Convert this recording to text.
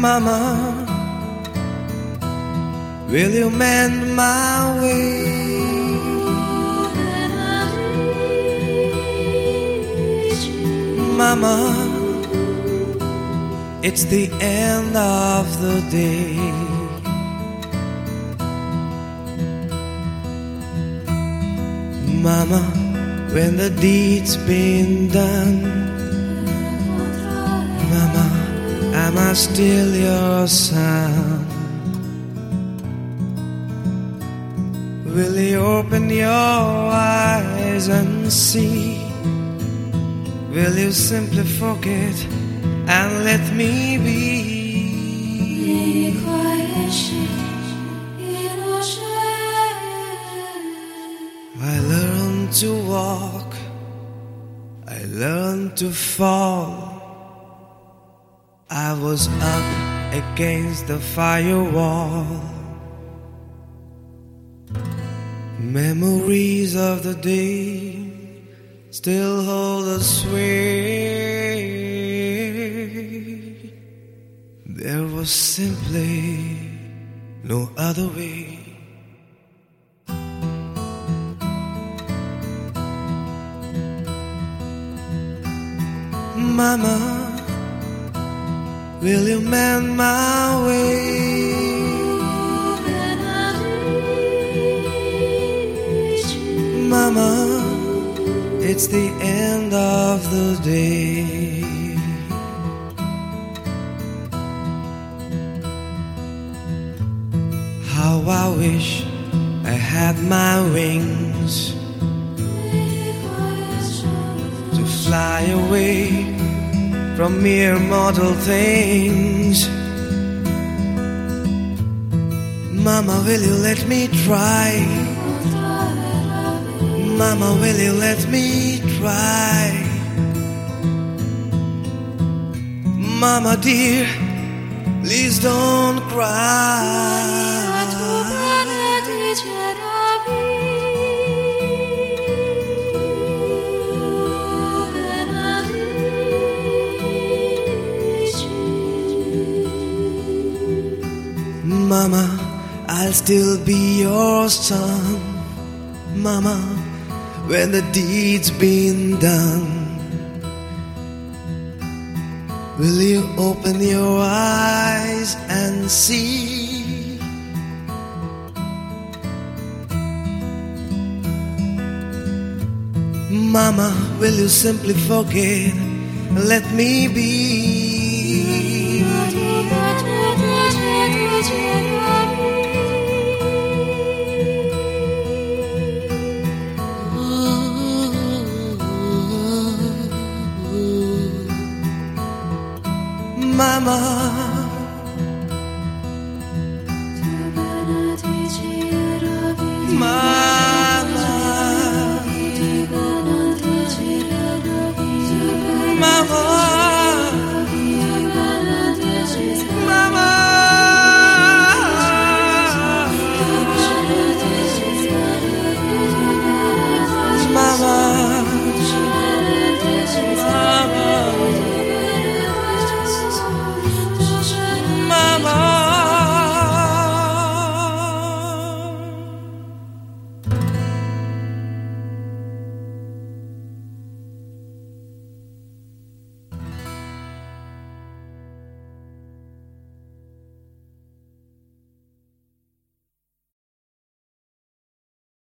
Mama, will you mend my way? Mama, it's the end of the day. Mama, when the deed's been done, Mama, am I still your son? Will you open your eyes and see? Will you simply forget and let me be? I learned to walk, I learned to fall. I was up against the firewall. Memories of the day still hold the sway. There was simply no other way. Mama, will you mend my way? Mama, it's the end of the day. How I wish I had my wings to fly away from mere mortal things. Mama, will you let me try? Mama, will you let me try? Mama dear, please don't cry. Mama, I'll still be your son. Mama, when the deed's been done, will you open your eyes and see? Mama, will you simply forget and let me be? Mama,